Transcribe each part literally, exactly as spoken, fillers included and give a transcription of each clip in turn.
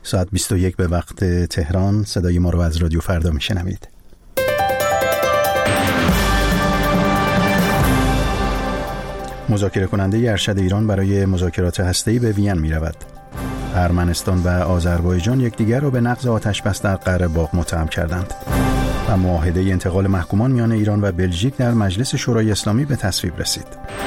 ساعت بیست و یک به وقت تهران. صدای ما رو از رادیو فردا میشنوید. مذاکره کننده ارشد ایران برای مذاکرات هسته‌ای به وین می رود. ارمنستان و آذربایجان یکدیگر را به نقض آتش‌بس در قره‌باغ متهم کردند. و معاهده انتقال محکومان میان ایران و بلژیک در مجلس شورای اسلامی به تصویب رسید.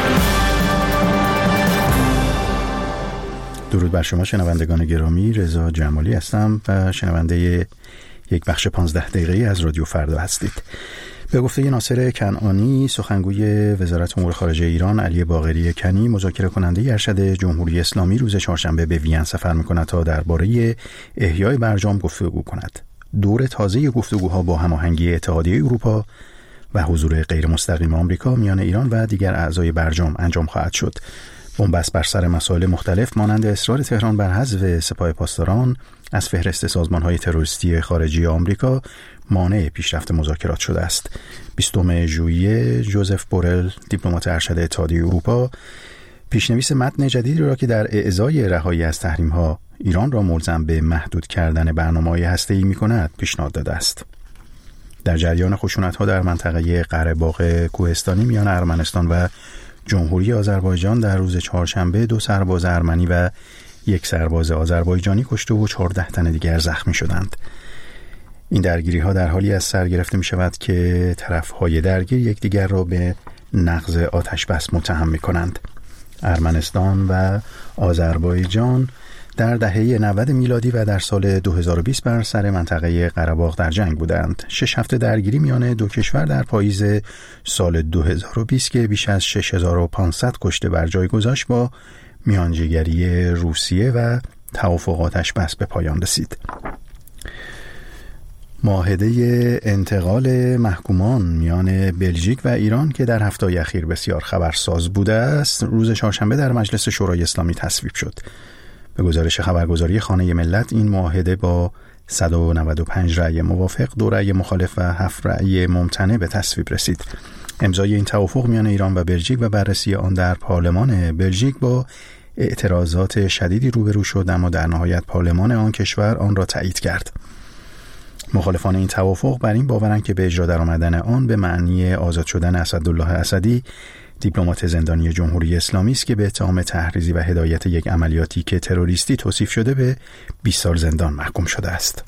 درود بر شما شنوندگان گرامی، رضا جمالی هستم و شنونده یک بخش پانزده دقیقه‌ای از رادیو فردا هستید. به گفته ناصر کنعانی، سخنگوی وزارت امور خارجه ایران، علی باقری کنی، مذاکره کننده ارشد جمهوری اسلامی روز چهارشنبه به وین سفر می‌کند تا درباره احیای برجام گفتگو کند. دور تازه گفتگوها با هماهنگی اتحادیه اروپا و حضور غیر مستقیم آمریکا میان ایران و دیگر اعضای برجام انجام خواهد شد. بنبست بر سر مسائل مختلف مانند اصرار تهران بر حذف سپاه پاسداران از فهرست سازمان‌های تروریستی خارجی آمریکا مانع پیشرفت مذاکرات شده است. بیستم ژوئیه جوزف بورل، دیپلمات ارشد اتحادیه اروپا، پیشنویس متن جدیدی را که در اعزای رهایی از تحریم‌ها ایران را ملزم به محدود کردن برنامه‌های هسته‌ای می‌کند پیشنهاد داده است. در جریان خشونت‌ها در منطقه قره‌باغ کوهستانی میان ارمنستان و جمهوری آذربایجان در روز چهارشنبه دو سرباز ارمنی و یک سرباز آذربایجانی کشته و چهارده تن دیگر زخمی شدند. این درگیری‌ها در حالی از سر گرفته می‌شود که طرف‌های درگیر یکدیگر را به نقض آتش‌بس متهم می‌کنند. ارمنستان و آذربایجان در دهه نود میلادی و در سال دو هزار و بیست بر سر منطقه قره‌باغ در جنگ بودند. شش هفته درگیری میان دو کشور در پاییز سال دو هزار و بیست که بیش از شش هزار و پانصد کشته بر جای گذاشت با میانجیگری روسیه و توافق آتش‌بس به پایان رسید. معاهده انتقال محکومان میان بلژیک و ایران که در هفته‌های اخیر بسیار خبرساز بوده است، روز چهارشنبه در مجلس شورای اسلامی تصویب شد. به گزارش خبرگزاری خانه ملت، این معاهده با صد و نود و پنج رأی موافق، دو رأی مخالف و هفت رأی ممتنع به تصویب رسید. امضای این توافق میان ایران و بلژیک و بررسی آن در پارلمان بلژیک با اعتراضات شدیدی روبرو شد، اما در نهایت پارلمان آن کشور آن را تایید کرد. مخالفان این توافق بر این باورند که به اجرا درآمدن آن به معنی آزاد شدن اسدالله اسدی، دیپلمات زندانی جمهوری اسلامی است که به اتهام تحریضی و هدایت یک عملیاتی که تروریستی توصیف شده به بیست سال زندان محکوم شده است.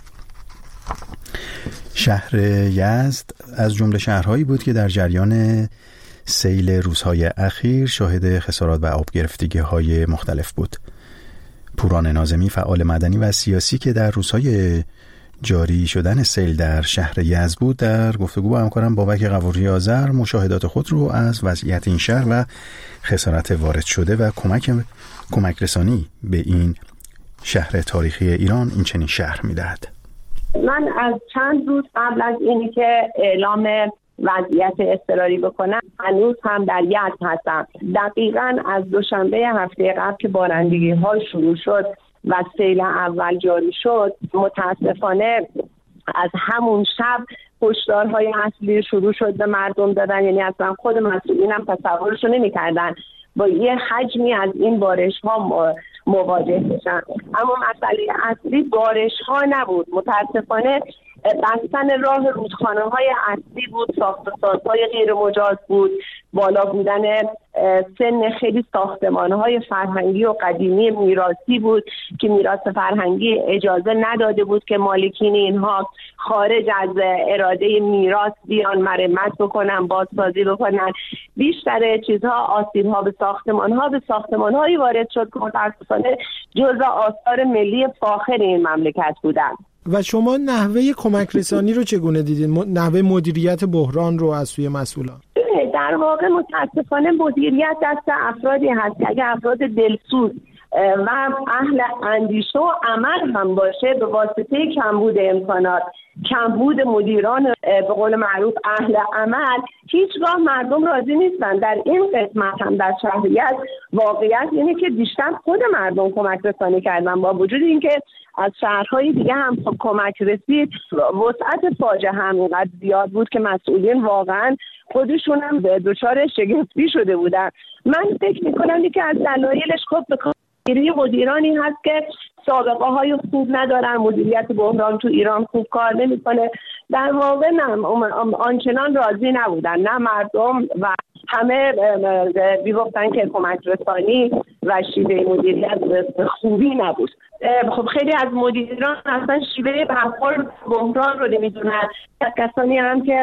شهر یزد از جمله شهرهایی بود که در جریان سیل روزهای اخیر شاهد خسارات و آب گرفتگی‌های مختلف بود. پوران ناظمی، فعال مدنی و سیاسی که در روزهای جاری شدن سیل در شهر یزد بود، در گفتگو با همکارم بابک قواری آذر مشاهدات خود رو از وضعیت این شهر و خسارت وارد شده و کمک کمک رسانی به این شهر تاریخی ایران این چنین شهر می‌دهد. من از چند روز قبل از اینی که اعلام وضعیت اضطراری بکنم هنوز هم در یزد هستم. دقیقاً از دوشنبه هفته قبل که بارندگی‌ها شروع شد و سیل اول جاری شد، متاسفانه از همون شب هشدارهای اصلی شروع شد به مردم دادن. یعنی اصلا خود مسئولینم تصورشو نمی‌کردن با یه حجمی از این بارش‌ها مواجه بشن. اما مسئله اصلی بارش‌ها نبود، متاسفانه بستن راه رودخانه‌های اصلی بود، ساخت و سازهای غیر مجاز بود، بالا بودن سن خیلی ساختمان‌های فرهنگی و قدیمی میراثی بود که میراث فرهنگی اجازه نداده بود که مالکین اینها خارج از اراده میراث بیان مرمت بکنن، بازسازی بکنن. بیشتر چیزها، آسیب‌ها به ساختمان‌ها به ساختمان‌هایی وارد شد که متأسفانه جزء آثار ملی فاخر این مملکت بودن. و شما نحوه کمک رسانی رو چگونه دیدین؟ نحوه مدیریت بحران رو از سوی مسئولان؟ در واقع متاسفانه مدیریت دست افرادی هست که اگه افراد دلسوز و اهل اندیشه و عمل هم باشه، به واسطه کمبود امکانات، کمبود مدیران به قول معروف اهل عمل، هیچگاه مردم راضی نیستن. در این قسمت هم در شهریت واقعیت اینه که بیشتر خود مردم کمک رسانی کردن، با وجود اینکه از شهرهای دیگه هم کمک رسید. وسعت فاجعه هم اینقدر زیاد بود که مسئولین واقعا خودشون هم به دچار شگفتی شده بودن. من فکر میکنم که از دلایلش خب به کارگیری مدیرانی هست که سابقه های خوب ندارن، مدیریت بحران تو ایران خوب کار نمیکنه. در واقع نه آنچنان راضی نبودن، نه مردم و همه میگفتن که کمک رسانی و شیوه مدیریت خوبی نبود. خب خیلی از مدیران اصلا شیوه برخورد بحران رو نمیدونن. کسانی هم که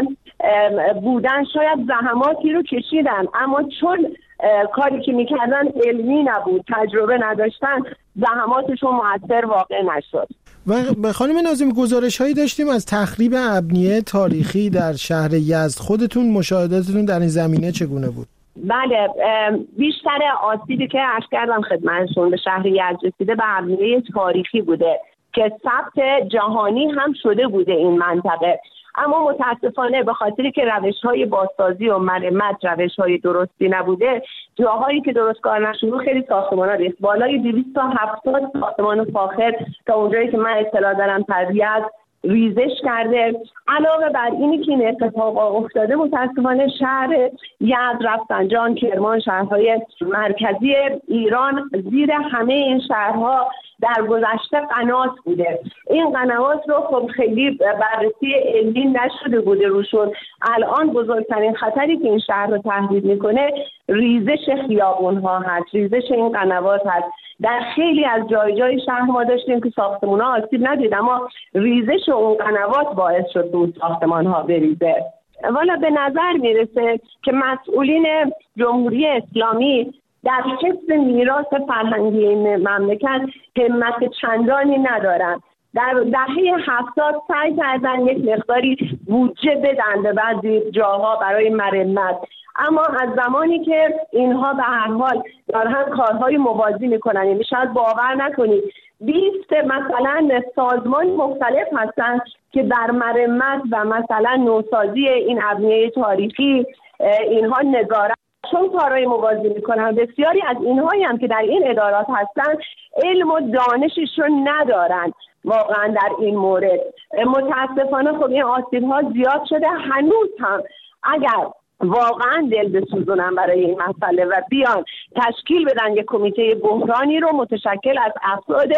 بودن شاید زحماتی رو کشیدن، اما چون کاری که میکردن علمی نبود، تجربه نداشتن، زحماتشون مؤثر واقع نشد. و خانم ناظمی گزارش هایی داشتیم از تخریب ابنیه تاریخی در شهر یزد. خودتون مشاهداتتون در این زمینه چگونه بود؟ بله، بیشتر آسیبی که عرض کردم خدمتشون به شهر یزد رسیده به ابنیه تاریخی بوده که ثبت جهانی هم شده بوده این منطقه، اما متاسفانه به خاطری که روش‌های بازسازی و مرمت روش‌های درستی نبوده، جاهایی که درست کار نشده خیلی ساختمان‌ها ریخت. بالای دویست و هفتاد ساختمان فاخر تا اونجایی که من اطلاع دارم تربیت ریزش کرده. علاوه بر اینی که این اتفاق افتاده، متاسفانه شهر یزد، رفسنجان، کرمان، شهرهای مرکزی ایران زیر همه این شهرها در گذشته قنات بوده. این قنوات رو خب خیلی بررسی علمی نشده بوده روشون. الان بزرگترین خطری که این شهر رو تهدید میکنه ریزش خیابون‌ها هست، ریزش این قنوات هست. در خیلی از جای جای شهر ما داشتیم که ساختمان‌ها آسیب ندید، اما ریزش اون قنوات باعث شد اون ساختمان‌ها بریزه. والا به نظر میرسه که مسئولین جمهوری اسلامی در حفظ میراث فرهنگی این مملکت همت چندانی ندارن. در دهه هفتاد سعی کردن یک مقداری بودجه بدن به بعضی جاها برای مرمت، اما از زمانی که اینها به هر حال دارن کارهای موازی میکنن، یعنی شاید باور نکنید بیست مثلا سازمان مختلف هستن که در مرمت و مثلا نوسازی این ابنیه تاریخی اینها نظارت چون کارهای موازی میکنن. بسیاری از اینهایی هم که در این ادارات هستن علم و دانششون ندارن واقعا در این مورد. متاسفانه خب این آسیب‌ها زیاد شده. هنوز هم اگر واقعا دل بسوزونن برای این مسئله و بیان تشکیل بدن یک کمیته بحرانی رو متشکل از افراد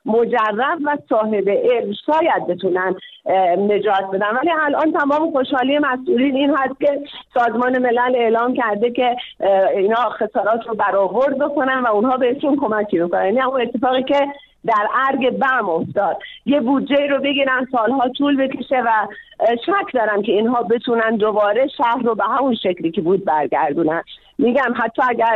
مجرب و صاحب علم، شاید بتونن نجات بدن. ولی الان تمام خوشحالی مسئولین این هست که سازمان ملل اعلام کرده که اینا خسارات رو برآورد بکنن و اونها بهشون کمکی بکنن. یعنی اون اتفاقی که در ارگ بم افتاد، یه بودجه رو بگیرن سالها طول بکشه و شک دارم که اینها بتونن دوباره شهر رو به همون شکلی که بود برگردونن. میگم حتی اگر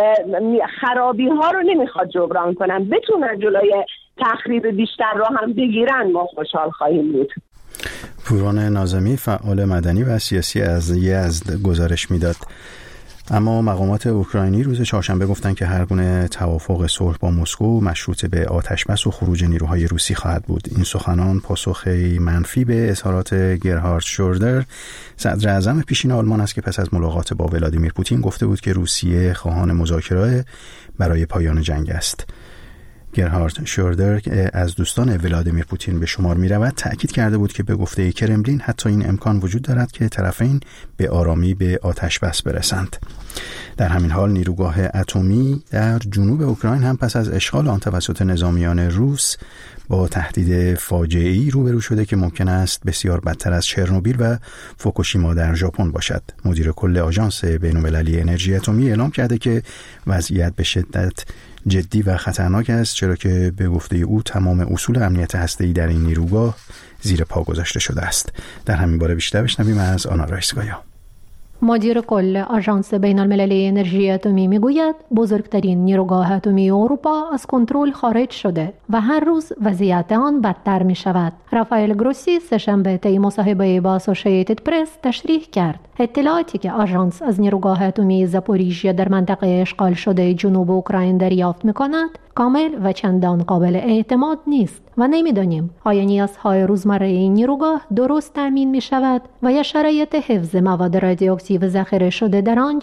خرابی ها رو نمیخواد جبران کنن، بتونن جلوی تخریب بیشتر رو هم بگیرن، ما خوشحال خواهیم بود. پروان ناظمی، فعال مدنی و سیاسی از یزد گزارش میداد. اما مقامات اوکراینی روز چهارشنبه گفتند که هر گونه توافق صلح با مسکو مشروط به آتشبس و خروج نیروهای روسی خواهد بود. این سخنان پاسخی منفی به اظهارات گرهارد شوردر، صدر اعظم پیشین آلمان است که پس از ملاقات با ولادیمیر پوتین گفته بود که روسیه خواهان مذاکره برای پایان جنگ است. گرهارد شوردر که از دوستان ولادیمیر پوتین به شمار می رود، تأکید کرده بود که به گفته کرملین حتی این امکان وجود دارد که طرفین به آرامی به آتش بس برسند. در همین حال نیروگاه اتمی در جنوب اوکراین هم پس از اشغال آن توسط نظامیان روس با تهدید فاجعه‌ای روبرو شده که ممکن است بسیار بدتر از چرنوبیل و فوکوشیما در ژاپن باشد. مدیر کل آژانس بین‌المللی انرژی اتمی اعلام کرده که وضعیت به شدت جدی و خطرناک است، چرا که به گفته او تمام اصول امنیت هسته‌ای در این نیروگاه زیر پا گذاشته شده است. در همین باره بیشتر بشنویم از آنا رایسکایا. مدیر کل آژانس بین‌المللی انرژی اتمی میگوید بزرگترین نیروگاه اتمی اروپا از کنترل خارج شده و هر روز وضعیت آن بدتر می شود. رافائل گروسی سه‌شنبه طی مصاحبه با اسوسییتد پرس تشریح کرد اطلاعاتی که آژانس از نیروگاه اتمی زاپوریژیا در منطقه اشغال شده جنوب اوکراین دریافت می کند کامل و چندان قابل اعتماد نیست و نمیدانیم آیا نیازهای روزمره این نیروگاه درست تامین می شود و یا شرایط حفظ مواد رادیواکتیو ذخیره شده در آن چیست.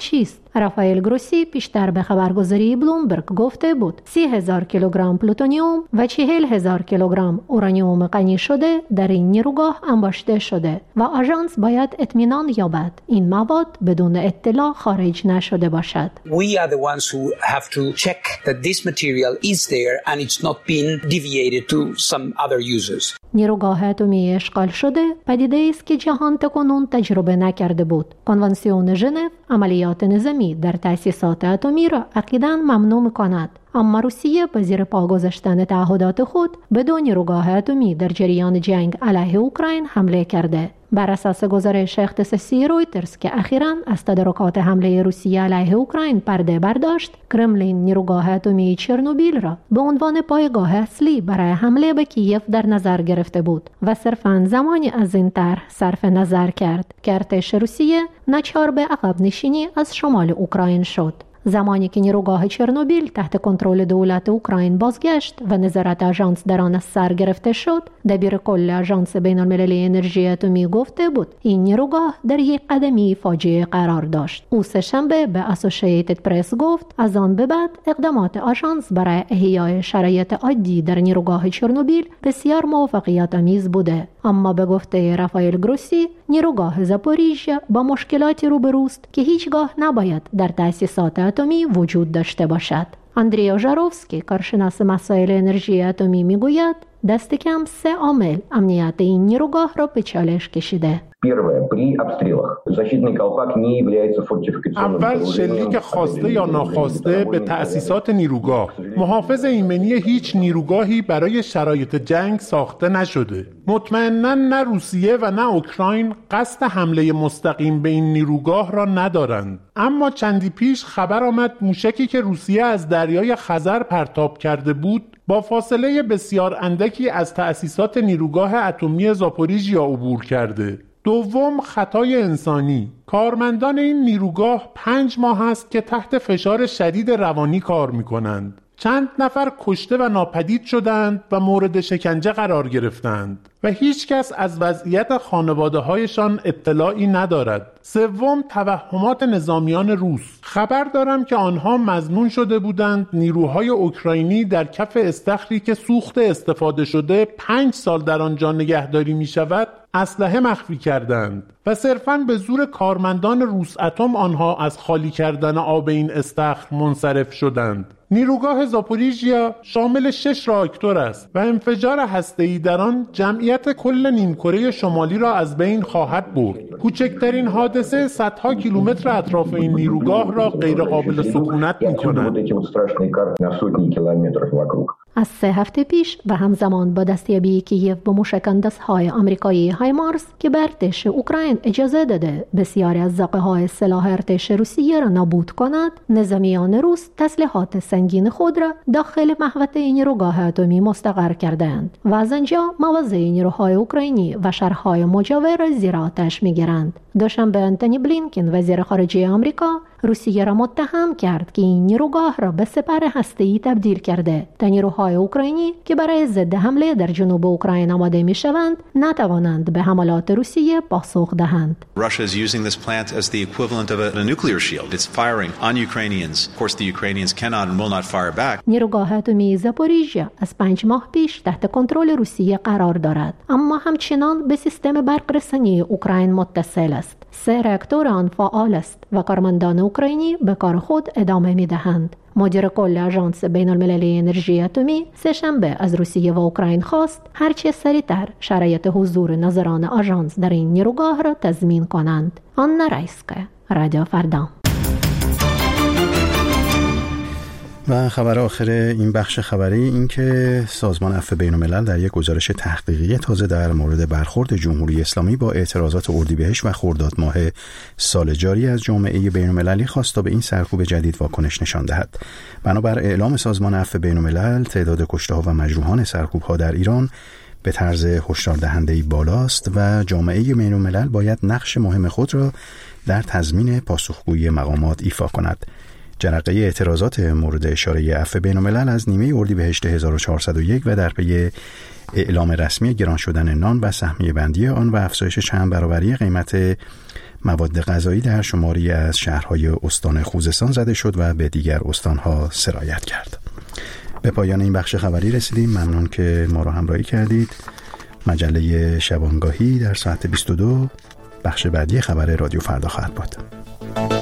رافائل گروسی پیشتر به خبرگزاری بلومبرگ گفته بود سی هزار کیلوگرم پلوتونیوم و چهل هزار کیلوگرم اورانیوم غنی شده در این نیروگاه انباشته شده و آژانس باید اطمینان یابد این مواد بدون اطلاع خارج نشده باشد. We are the ones who have to check that this material is there and it's not been deviated to some other users. نیروگاه اتمی اشغال شده پدیده است که جهان تاکنون تجربه نکرده بود. کنوانسیون ژنو عملیات نظامی در تأسیسات اتمی را عقیداً ممنوع می‌کند. اما روسیه به زیر پا گذاشتن تعهدات خود به دو نیروگاه اتمی در جریان جنگ علیه اوکراین حمله کرده. بر اساس گزارش اختصاصی رویترز که اخیراً از تدارکات حمله روسیه علیه اوکراین پرده برداشت، کرملین نیروگاه اتمی چرنوبیل را به عنوان پایگاه اصلی برای حمله به کیف در نظر گرفته بود و صرفاً زمانی از این طرح صرف نظر کرد که ارتش روسیه ناچار به عقب نشینی از شمال اوکراین شد. زمانی که نیروگاه چرنوبیل تحت کنترل دولت اوکراین بازگشت و نظارت آژانس در آن از سر گرفته شد، دبیر کل آژانس بین‌المللی انرژی اتمی گفته بود این نیروگاه در یک قدمی فاجعه قرار داشت. او سه‌شنبه به اسوسییتد پرس گفت از آن به بعد اقدامات آژانس برای احیای شرایط عادی در نیروگاه چرنوبیل بسیار موفقیت آمیز بوده. اما به گفته رافائل گروسی، نیروگاه زاپوریژیا با مشکلاتی روبروست که هیچگاه نباید در تأسیسات اتمی وجود داشته باشد. اندری ژاروفسکی کارشناس مسائل انرژی اتمی میگوید دست کم سه عامل امنیت این نیروگاه را به چالش کشیده. اول شلیک خواسته یا ناخواسته به تأسیسات نیروگاه. محافظ ایمنی هیچ نیروگاهی برای شرایط جنگ ساخته نشده. مطمئناً نه روسیه و نه اوکراین قصد حمله مستقیم به این نیروگاه را ندارند. اما چندی پیش خبر آمد موشکی که روسیه از دریای خزر پرتاب کرده بود با فاصله بسیار اندکی از تأسیسات نیروگاه اتمی زاپوریژیا عبور کرده. دوم، خطای انسانی. کارمندان این نیروگاه پنج ماه است که تحت فشار شدید روانی کار می‌کنند. چند نفر کشته و ناپدید شدند و مورد شکنجه قرار گرفتند و هیچ کس از وضعیت خانواده‌هایشان اطلاعی ندارد. سوم، توهمات نظامیان روس. خبر دارم که آنها مظنون شده بودند نیروهای اوکراینی در کف استخری که سوخت استفاده شده پنج سال در آنجا نگهداری می شود اسلحه مخفی کردند و صرفاً به زور کارمندان روس اتم آنها از خالی کردن آب این استخر منصرف شدند. نیروگاه زاپوریژیا شامل شش راکتور است و انفجار هسته‌ای در آن جمعیت کل نیمکره شمالی را از بین خواهد برد. کوچکترین حادثه صدها کیلومتر اطراف این نیروگاه را غیر قابل سکونت می‌کند. از سه هفته پیش و همزمان با دستیابی کیف به موشک‌اندازهای آمریکایی هایمارس که به ارتش اوکراین اجازه داده بسیاری از زاغه‌های سلاح ارتش روسیه را نابود کند، نظامیان روس تسلیحات سنگین خود را داخل محوطه نیروگاه اتمی مستقر کردند و از آنجا مواضع نیروهای اوکراینی و شهرهای مجاور را زیر آتش می‌گیرند. دوشنبه انتونی بلینکن وزیر خارجه آمریکا روسیه را متهم کرد که این نیروگاه را به سپر هسته‌ای تبدیل کرده تا نیروهای اوکراینی که برای ضد حمله در جنوب اوکراین آماده می‌شوند نتوانند به حملات روسیه پاسخ دهند. Russia is using this plant as the equivalent of a nuclear shield. It's firing on Ukrainians. Of course the Ukrainians cannot and will not fire back. نیروگاه اتمی زاپوریژیا از پنج ماه پیش تحت کنترل روسیه قرار دارد، اما همچنان به سیستم برق‌رسانی اوکراین متصل است. سه راکتور آن فعال است و کارمندان اوکراینی به کار خود ادامه می‌دهند. مدیر کل آژانس بین‌المللی انرژی اتمی سه‌شنبه از روسیه و اوکراین خواست هرچه سریعتر شرایط حضور ناظران آژانس در این نیروگاه را تضمین کنند. آنا رایسکا، رادیو فردا. و خبر آخر این بخش خبری این که سازمان عفو بین‌الملل در یک گزارش تحقیقی تازه در مورد برخورد جمهوری اسلامی با اعتراضات اردیبهشت و خرداد ماه سال جاری از جامعه بین‌المللی خواست تا به این سرکوب جدید واکنش نشان دهد. بنابر اعلام سازمان عفو بین‌الملل تعداد کشته‌ها و مجروحان سرکوب‌ها در ایران به طرز هشدار دهنده‌ای بالاست و جامعه بین‌الملل باید نقش مهم خود را در تضمین پاسخگویی مقامات ایفا کند. جرقه اعتراضات مورد اشاره عفو بین‌الملل از نیمه اردیبهشت هزار و چهارصد و یک و در پی اعلام رسمی گران شدن نان و سهمیه بندی آن و افزایش چند برابری قیمت مواد غذایی در شماری از شهرهای استان خوزستان زده شد و به دیگر استانها سرایت کرد. به پایان این بخش خبری رسیدیم. ممنون که ما را همراهی کردید. مجله شبانگاهی در ساعت بیست و دو بخش بعدی خبر رادیو فردا خواهد بود.